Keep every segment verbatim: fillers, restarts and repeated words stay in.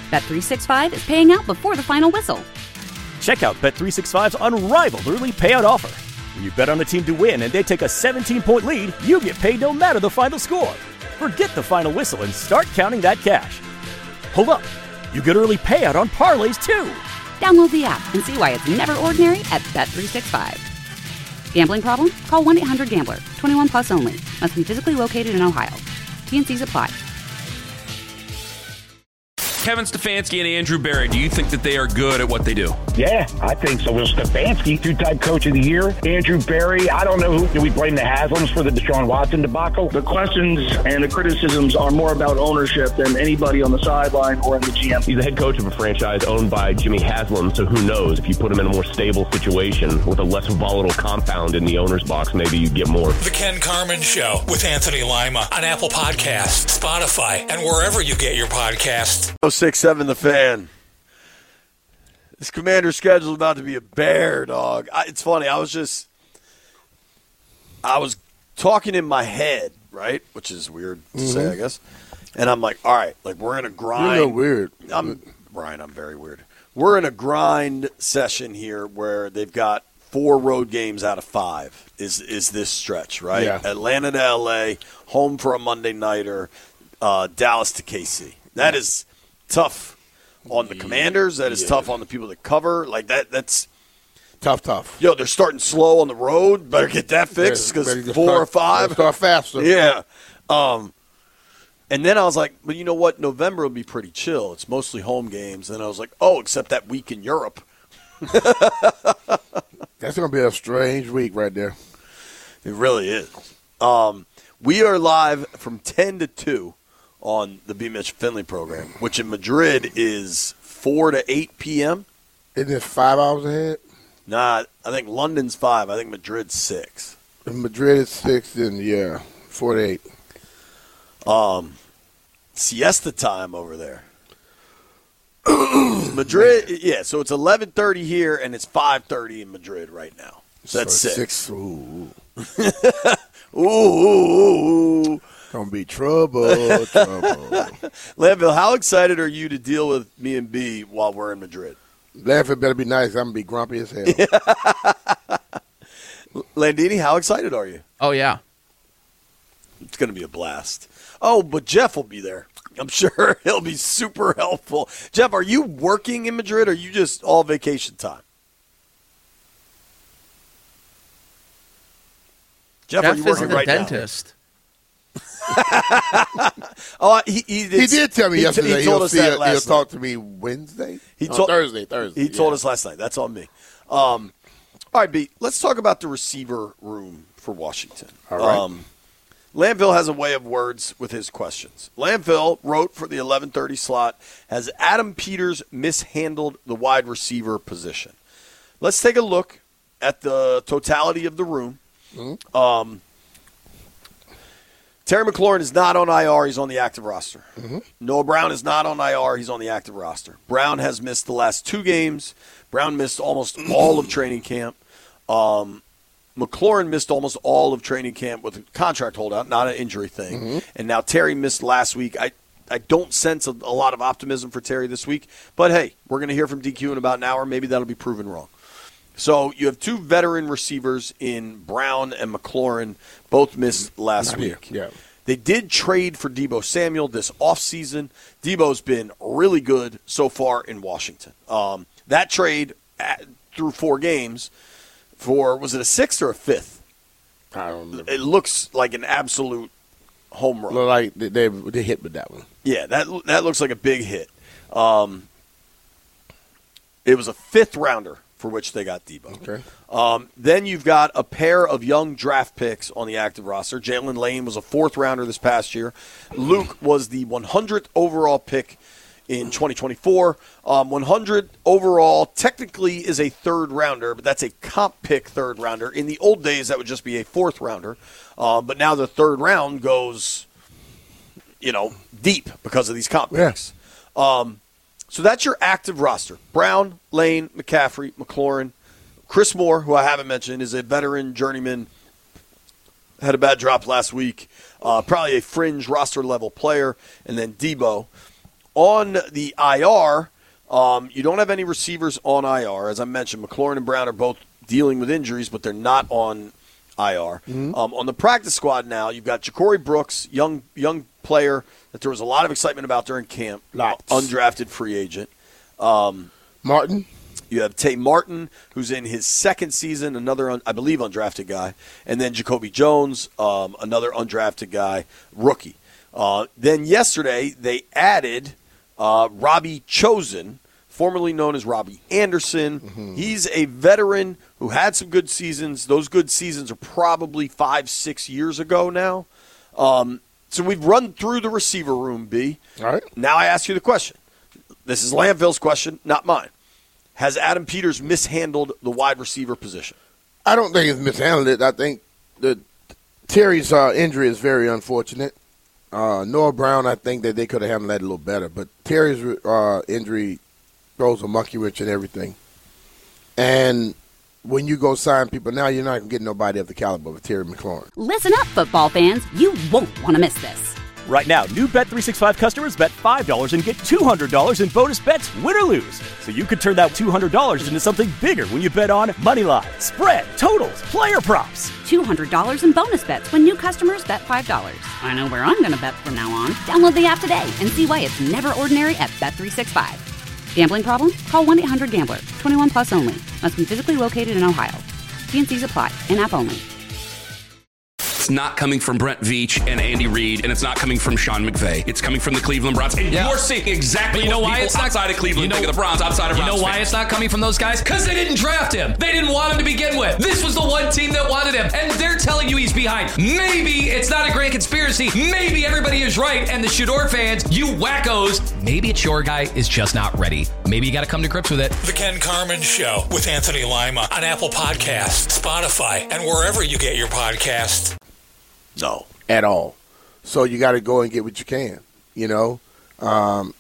Bet three sixty-five is paying out before the final whistle. Check out Bet three sixty-five's unrivaled early payout offer. When you bet on a team to win and they take a seventeen-point lead, you get paid no matter the final score. Forget the final whistle and start counting that cash. Hold up. You get early payout on parlays, too. Download the app and see why it's never ordinary at Bet three sixty-five. Gambling problem? Call one eight hundred gambler. twenty-one plus only. Must be physically located in Ohio. T N Cs apply. Kevin Stefanski and Andrew Berry, do you think that they are good at what they do? Yeah, I think so. Well, Stefanski, two-time coach of the year. Andrew Berry, I don't know who. Do we blame the Haslams for the Deshaun Watson debacle? The questions and the criticisms are more about ownership than anybody on the sideline or in the G M. He's the head coach of a franchise owned by Jimmy Haslam, so who knows? If you put him in a more stable situation with a less volatile compound in the owner's box, maybe you get more. The Ken Carman Show with Anthony Lima on Apple Podcasts, Spotify, and wherever you get your podcasts. oh six seven The Fan. This Commander schedule is about to be a bear, dog. I, it's funny. I was just, I was talking in my head, right? Which is weird to mm-hmm. say, I guess. And I'm like, all right, like we're in a grind. You're no weird. I'm Brian. I'm very weird. We're in a grind session here where they've got four road games out of five. Is is this stretch, right? Yeah. Atlanta to L A, home for a Monday nighter, uh, Dallas to K C. That is tough on the Commanders. That is yeah. tough on the people that cover. Like that. That's tough, tough. Yo, they're starting slow on the road. Better get that fixed because four start, or five. Start faster. Yeah. Um, and then I was like, but you know what? November will be pretty chill. It's mostly home games. And I was like, oh, except that week in Europe. That's going to be a strange week right there. It really is. Um, we are live from ten to two. On the B. Mitch Finley program, which in Madrid is four to eight p.m. Isn't it five hours ahead? Nah, I think London's five. I think Madrid's six. If Madrid is six, then yeah, four to eight. Um, siesta time over there. Madrid, yeah, so it's eleven thirty here, and it's five thirty in Madrid right now. So that's so six. six. Ooh. ooh, ooh, ooh. Gonna be trouble, trouble. Landville, how excited are you to deal with me and B while we're in Madrid? Landville better be nice. I'm gonna be grumpy as hell. Landini, how excited are you? Oh, yeah. It's gonna be a blast. Oh, but Jeff will be there. I'm sure he'll be super helpful. Jeff, are you working in Madrid or are you just all vacation time? Jeff, Jeff are you working is the right dentist. now? oh, he, he, he did tell me he, yesterday. He told he'll us see that it, last He'll talk night. to me Wednesday. He oh, told Thursday. Thursday. He told yeah. us last night. That's on me. Um, all right, B. Let's talk about the receiver room for Washington. All right. Um, Landville has a way of words with his questions. Landville wrote for the eleven thirty slot, has Adam Peters mishandled the wide receiver position? Let's take a look at the totality of the room. Mm-hmm. Um, Terry McLaurin is not on I R. He's on the active roster. Mm-hmm. Noah Brown is not on I R. He's on the active roster. Brown has missed the last two games. Brown missed almost all of training camp. Um, McLaurin missed almost all of training camp with a contract holdout, not an injury thing. Mm-hmm. And now Terry missed last week. I, I don't sense a, a lot of optimism for Terry this week. But, hey, we're going to hear from D Q in about an hour. Maybe that'll be proven wrong. So you have two veteran receivers in Brown and McLaurin, both missed last Not week. Yeah. They did trade for Deebo Samuel this offseason. Deebo's been really good so far in Washington. Um, that trade at, through four games for, was it a sixth or a fifth? I don't remember. It looks like an absolute home run. Look like they, they, they hit with that one. Yeah, that that looks like a big hit. Um, it was a fifth rounder for which they got Deebo. Okay. Um, then you've got a pair of young draft picks on the active roster. Jalen Lane was a fourth rounder this past year. Luke was the one hundredth overall pick in twenty twenty-four. Um, one hundred overall technically is a third rounder, but that's a comp pick third rounder. In the old days, that would just be a fourth rounder. Um, but now the third round goes, you know, deep because of these comp picks. Yeah. Um, So that's your active roster. Brown, Lane, McCaffrey, McLaurin. Chris Moore, who I haven't mentioned, is a veteran journeyman. Had a bad drop last week. Uh, probably a fringe roster-level player. And then Deebo. on the I R, um, you don't have any receivers on I R. As I mentioned, McLaurin and Brown are both dealing with injuries, but they're not on I R. Mm-hmm. Um, on the practice squad now, you've got Ja'Cory Brooks, young young player that there was a lot of excitement about during camp, Lots. undrafted free agent. Um, Martin. You have Tay Martin, who's in his second season, another, un, I believe, undrafted guy. And then Jacoby Jones, um, another undrafted guy, rookie. Uh, then yesterday, they added uh, Robbie Chosen, formerly known as Robbie Anderson. Mm-hmm. He's a veteran who had some good seasons. Those good seasons are probably five, six years ago now. Um, so we've run through the receiver room, B. All right. Now I ask you the question. This is Landville's question, not mine. Has Adam Peters mishandled the wide receiver position? I don't think he's mishandled it. I think that Terry's uh, injury is very unfortunate. Uh, Noah Brown, I think that they could have handled that a little better. But Terry's uh, injury throws a monkey wrench in everything. And when you go sign people now, you're not going to get nobody of the caliber of Terry McLaurin. Listen up, football fans. You won't want to miss this. Right now, new Bet three sixty-five customers bet five dollars and get two hundred dollars in bonus bets, win or lose. So you could turn that two hundred dollars into something bigger when you bet on money line, spread, totals, player props. two hundred dollars in bonus bets when new customers bet five dollars. I know where I'm going to bet from now on. Download the app today and see why it's never ordinary at Bet three sixty-five. Gambling problem? Call one eight hundred gambler. twenty-one plus only. Must be physically located in Ohio. T and C's apply. In-app only. It's not coming from Brent Veach and Andy Reid, and it's not coming from Sean McVay. It's coming from the Cleveland Browns. And yeah. you're seeing exactly you know what why people it's not, outside of Cleveland you know, think of the Browns, outside of You Browns know why fans. it's not coming from those guys? Because they didn't draft him. They didn't want him to begin with. This was the one team that wanted him, and they're telling you he's behind. Maybe it's not a grand conspiracy. Maybe everybody is right, and the Shador fans, you wackos, maybe it's your guy is just not ready. Maybe you got to come to grips with it. The Ken Carman Show with Anthony Lima on Apple Podcasts, Spotify, and wherever you get your podcasts. No. At all. So you got to go and get what you can, you know. Um,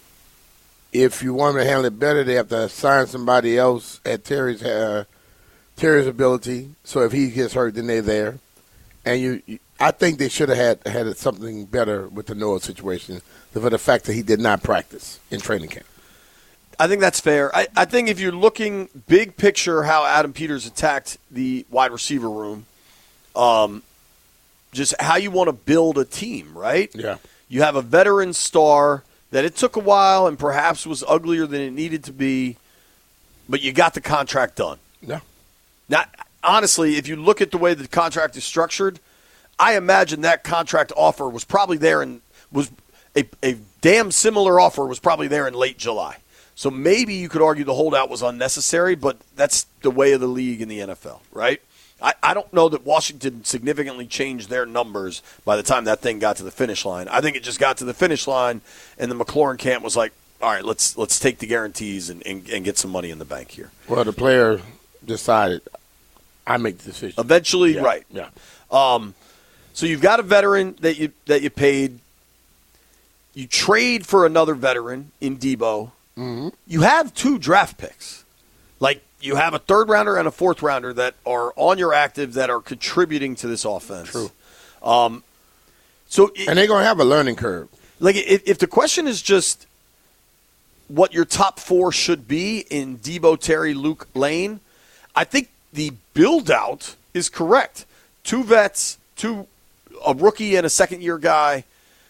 if you want them to handle it better, they have to assign somebody else at Terry's uh, Terry's ability. So if he gets hurt, then they're there. And you, you I think they should have had, had something better with the Noah situation for the fact that he did not practice in training camp. I think that's fair. I, I think if you're looking big picture how Adam Peters attacked the wide receiver room, um, just how you want to build a team, right? Yeah. You have a veteran star that it took a while and perhaps was uglier than it needed to be, but you got the contract done. Yeah. Now, honestly, if you look at the way the contract is structured, I imagine that contract offer was probably there and was a, a damn similar offer was probably there in late July. So maybe you could argue the holdout was unnecessary, but that's the way of the league in the N F L, right? I, I don't know that Washington significantly changed their numbers by the time that thing got to the finish line. I think it just got to the finish line, and the McLaurin camp was like, all right, let's let's take the guarantees and, and, and get some money in the bank here. Well, the player decided, I make the decision. Eventually, yeah. right. Yeah. Um, so you've got a veteran that you that you paid. You trade for another veteran in Debo. Mm-hmm. You have two draft picks. Like, you have a third rounder and a fourth rounder that are on your active that are contributing to this offense. True. Um, so it, and they're going to have a learning curve. Like, if, if the question is just what your top four should be in Debo, Terry, Luke, Lane, I think the build-out is correct. Two vets, two a rookie and a second-year guy.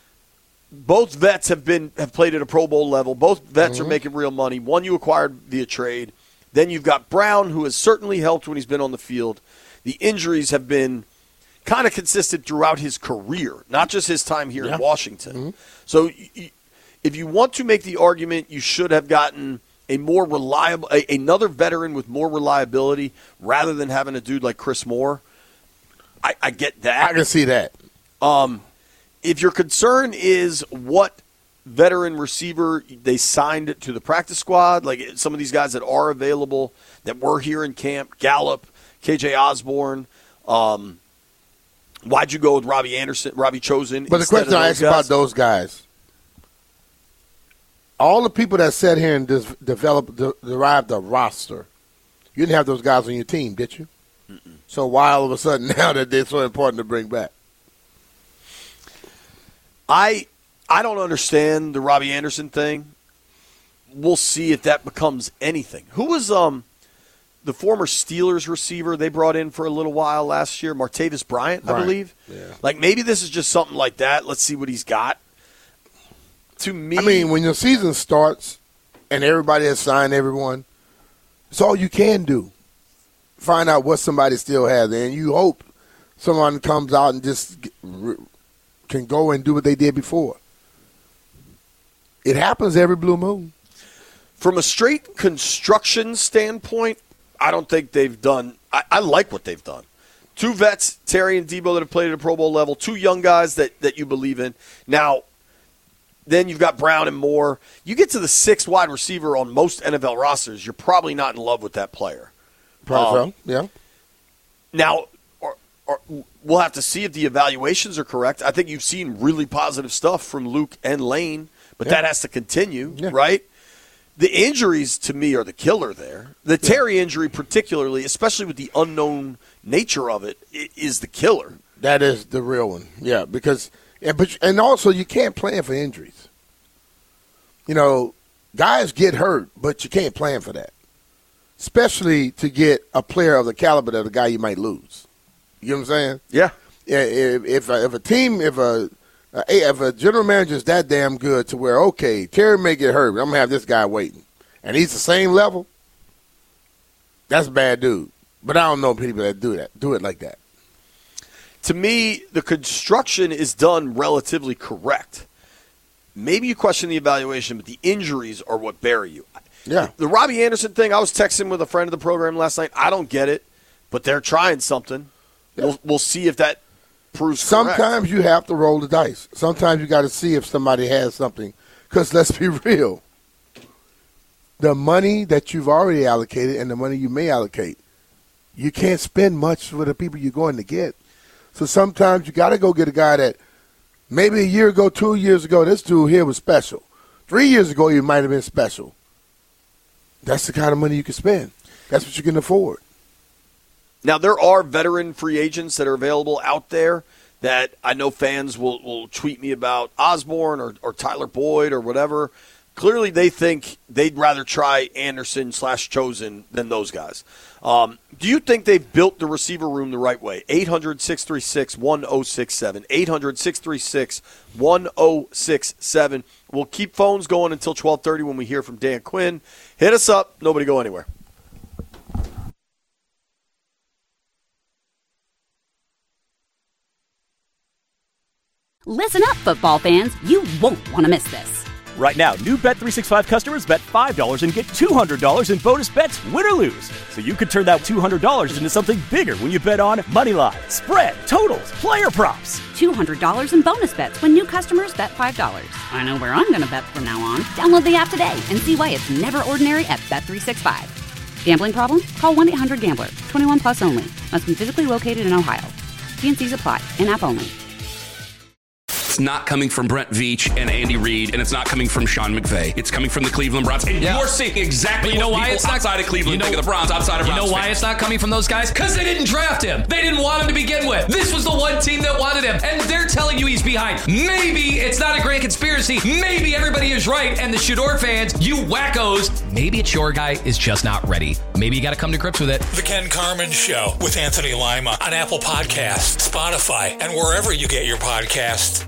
Both vets have been have played at a Pro Bowl level. Both vets mm-hmm. are making real money. One you acquired via trade. Then you've got Brown, who has certainly helped when he's been on the field. The injuries have been kind of consistent throughout his career, not just his time here yeah. in Washington. Mm-hmm. So if you want to make the argument, you should have gotten a more reliable, a, another veteran with more reliability rather than having a dude like Chris Moore. I, I get that. I can see that. Um, if your concern is what veteran receiver they signed to the practice squad, like some of these guys that are available that were here in camp, Gallup, K J Osborne. Um, why'd you go with Robbie Anderson, Robbie Chosen? But the question I asked about those guys, all the people that sat here and des- developed, de- derived a roster, you didn't have those guys on your team, did you? Mm-mm. So why all of a sudden now that they're so important to bring back? I. I don't understand the Robbie Anderson thing. we'll see if that becomes anything. Who was um the former Steelers receiver they brought in for a little while last year? Martavis Bryant, I Bryant. believe. Yeah. Like, maybe this is just something like that. Let's see what he's got. To me, I mean, when your season starts and everybody has signed everyone, it's all you can do. Find out what somebody still has, and you hope someone comes out and just can go and do what they did before. It happens every blue moon. From a straight construction standpoint, I don't think they've done I, – I like what they've done. Two vets, Terry and Debo, that have played at a Pro Bowl level. Two young guys that, that you believe in. Now, then you've got Brown and Moore. You get to the sixth wide receiver on most N F L rosters, you're probably not in love with that player. Probably um, so, yeah. Now, or, or we'll have to see if the evaluations are correct. I think you've seen really positive stuff from Luke and Lane, but Yeah. that has to continue, Yeah. right? The injuries, to me, are the killer there. The Terry injury particularly, especially with the unknown nature of it, is the killer. That is the real one, yeah. Because and, but, and also you can't plan for injuries. You know, guys get hurt, but you can't plan for that. Especially to get a player of the caliber of the guy you might lose. You know what I'm saying? Yeah. Yeah. If if a, if a team, if a if a general manager is that damn good to where, okay, Terry may get hurt, but I'm gonna have this guy waiting, and he's the same level, that's a bad dude. But I don't know people that do that, do it like that. To me, the construction is done relatively correct. Maybe you question the evaluation, but the injuries are what bury you. Yeah. The Robbie Anderson thing, I was texting with a friend of the program last night. I don't get it, but they're trying something. Yeah. We'll, we'll see if that proves Sometimes correct. you have to roll the dice. Sometimes you got to see if somebody has something. Because let's be real. The money that you've already allocated and the money you may allocate, you can't spend much for the people you're going to get. So sometimes you got to go get a guy that maybe a year ago, two years ago, this dude here was special. Three years ago, you might have been special. That's the kind of money you can spend. That's what you can afford. Now, there are veteran free agents that are available out there that I know fans will, will tweet me about Osborne or, or Tyler Boyd or whatever. Clearly, they think they'd rather try Anderson slash Chosen than those guys. Um, do you think they've built the receiver room the right way? eight hundred, six three six, one oh six seven. eight hundred, six three six, one oh six seven. We'll keep phones going until twelve thirty when we hear from Dan Quinn. Hit us up. Nobody go anywhere. Listen up, football fans. You won't want to miss this. Right now, new Bet three sixty-five customers bet five dollars and get two hundred dollars in bonus bets, win or lose. So you could turn that two hundred dollars into something bigger when you bet on money line, spread, totals, player props. two hundred dollars in bonus bets when new customers bet five dollars. I know where I'm going to bet from now on. Download the app today and see why it's never ordinary at Bet three sixty-five. Gambling problem? Call one eight hundred gambler. twenty-one plus only. Must be physically located in Ohio. T and C's apply. In-app only. It's not coming from Brent Veach and Andy Reid, and it's not coming from Sean McVay. It's coming from the Cleveland Browns. And yeah. you're seeing exactly you know what why people it's not, outside of Cleveland you know, think of the Browns, outside of You Browns know why fans. it's not coming from those guys? Because they didn't draft him. They didn't want him to begin with. This was the one team that wanted him, and they're telling you he's behind. Maybe it's not a grand conspiracy. Maybe everybody is right, and the Shador fans, you wackos, maybe it's your guy is just not ready. Maybe you got to come to grips with it. The Ken Carman Show with Anthony Lima on Apple Podcasts, Spotify, and wherever you get your podcasts.